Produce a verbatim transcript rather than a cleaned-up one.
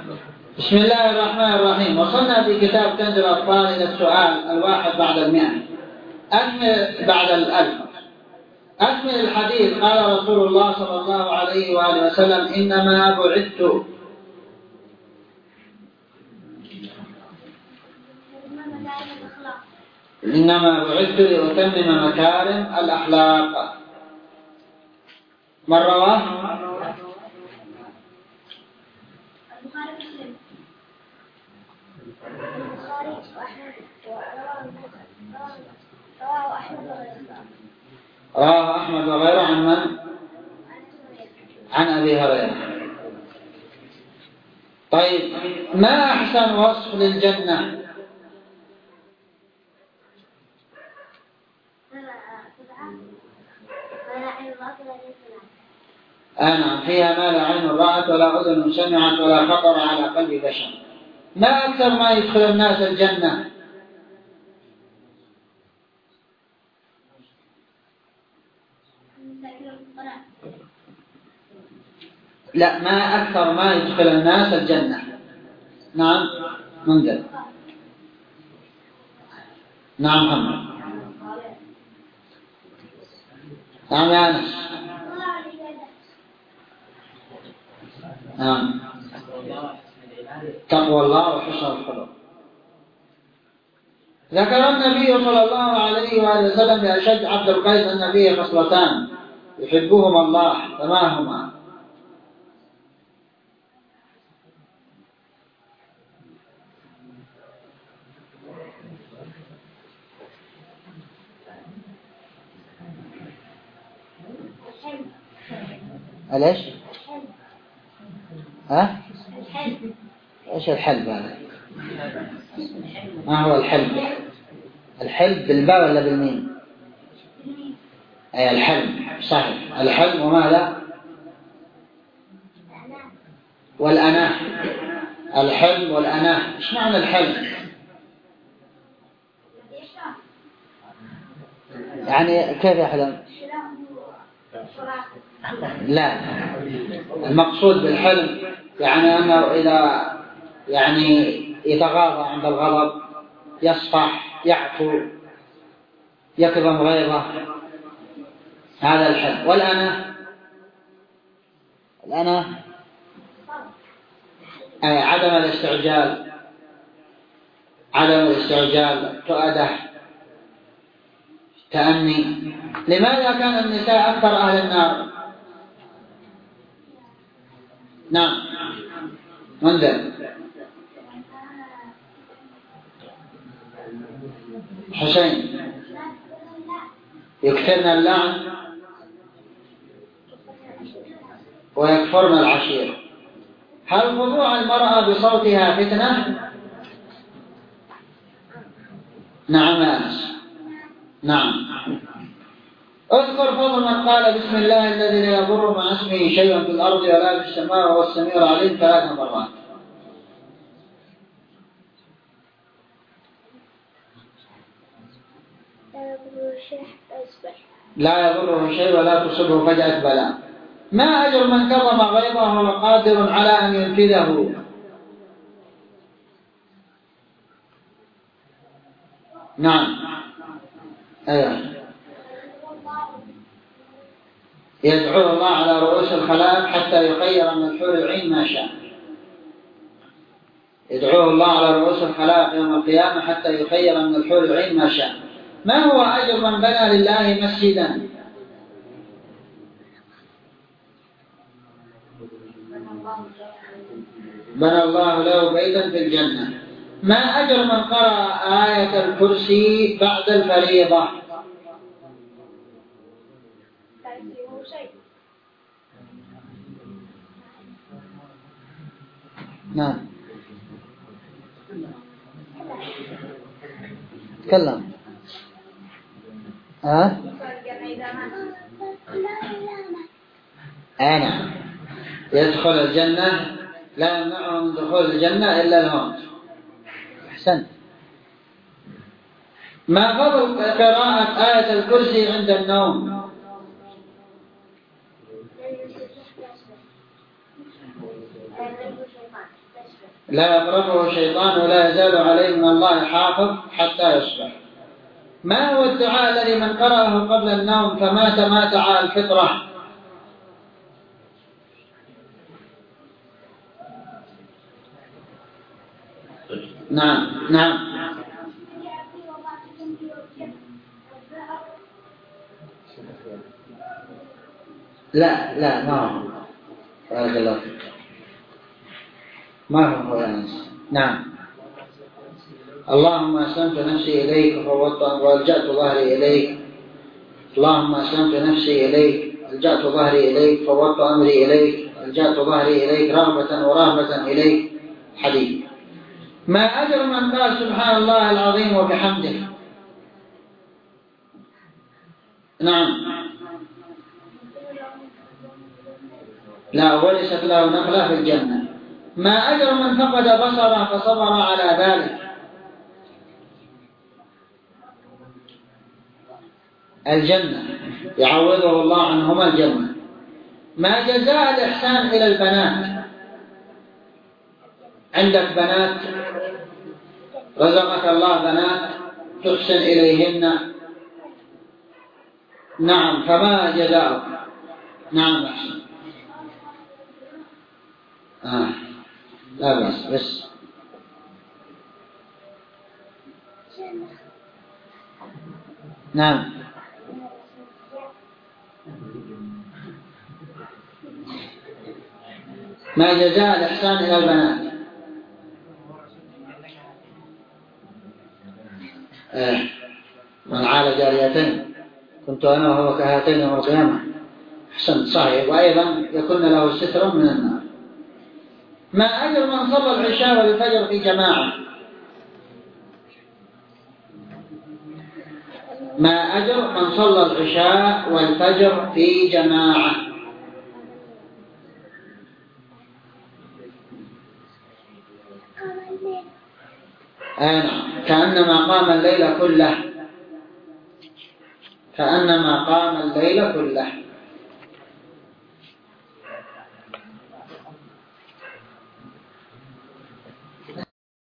بسم الله الرحمن الرحيم. وصلنا في كتاب كنز الأطفال إلى السؤال الواحد بعد المئة، أكمل بعد الألف. أكمل الحديث. قال رسول الله صلى الله عليه وآله وسلم: إنما بعثت إنما بعثت لأتمم مكارم الأخلاق. من رواه؟ رواه أحمد وغيره. عن من؟ عن أبي هريرة. طيب، ما أحسن وصف للجنة؟ أنا فيها ما لا عين رأت ولا أذن سمعت ولا خطر على قلب بشر. ما أكثر ما يدخل الناس الجنة؟ لا، ما أكثر ما يدخل الناس الجنة. نعم منذر. نعم محمد. نعم يا أنس. نعم، تقوى الله وحسن الخلق. ذكر النبي صلى الله عليه وآله وسلم بأشد عبد القيس النبي خصلتان يحبهما الله، فما هما؟ ليش؟ ها؟ ايش الحلب هذا؟ ما هو الحلب؟ الحلب بالباء ولا بالميم؟ اي الحلب صحيح. الحلب وماذا؟ والأناه. الحلم والأناه. ايش معنى الحلم؟ يعني كيف يحلم؟ لا، المقصود بالحلم يعني أنه إذا يعني يتغاضى عند الغضب، يصفح، يعفو، يكظم غيظه، هذا الحلم. والأنا الأنا عدم الاستعجال، عدم الاستعجال، تؤده، تأني. لماذا كان النساء أكثر أهل النار؟ نعم منذر. حسين. يكثرن اللعن ويكفرن العشير. هل خضوع المرأة بصوتها فتنة؟ نعم يا أنس. نعم. اذكر فضل من قال بسم الله الذي لا يضر مع اسمه شيء في الأرض ولا في السماء وهو السميع العليم ثلاث مرات. لا يضره شيء ولا تصبه فجأة بلاء. ما أجر من كظم غيظه وقادر على أن ينفذه؟ نعم أيوة. يدعو الله على رؤوس الخلائق حتى يخير من الحور العين ما شاء. يدعو الله على رؤوس الخلائق يوم القيامة حتى يخير من الحور العين ما شاء. ما هو أجر من بنى لله مسجدا؟ بنى الله له بيتا في الجنة. ما أجر من قرأ آية الكرسي بعد الفريضة؟ نعم تكلم. ها أنا يدخل الجنة لا يمنعه من دخول الجنة إلا الموت. أحسن. ما فضل قراءة آية الكرسي عند النوم؟ لا يقربه شيطان ولا يزال عليه من الله حافظ حتى يصبح. ما هو الدعاء الذي من قرأه قبل النوم فمات مات على الفطرة؟ نعم نعم. لا لا ما هو. بارك الله فيك. ما هو يا ناس. نعم. اللهم أسلمت نفسي إليك وفوضت والجأت ظهري إليك. اللهم أسلمت نفسي إليك الجأت ظهري إليك فوضت أمري إليك الجأت ظهري إليك رغبة ورهبة إليك. حديث. ما أجر من قال سبحان الله العظيم وبحمده؟ نعم. لا وليست له نخلة في الجنة. ما أجر من فقد بصره فصبر على ذلك؟ الجنة، يعوضه الله عنهما الجنة. ما جزاء الإحسان إلى البنات؟ عندك بنات رزقك الله بنات تحسن إليهن، نعم، فما جزاؤه؟ نعم أحسن. آه. لا بس بس نعم. ما جزاء الإحسان إلى البنات؟ آه. من عال جاريتين كنت أنا وهو كهاتين يوم القيامة. أحسنت صحيح. وأيضا يكون له ستر من النار. ما أجر من صلى العشاء والفجر في جماعة؟ ما أجر من صلى العشاء والفجر في جماعة؟ آه. كأنما قام الليل كله، كأنما قام الليل كله.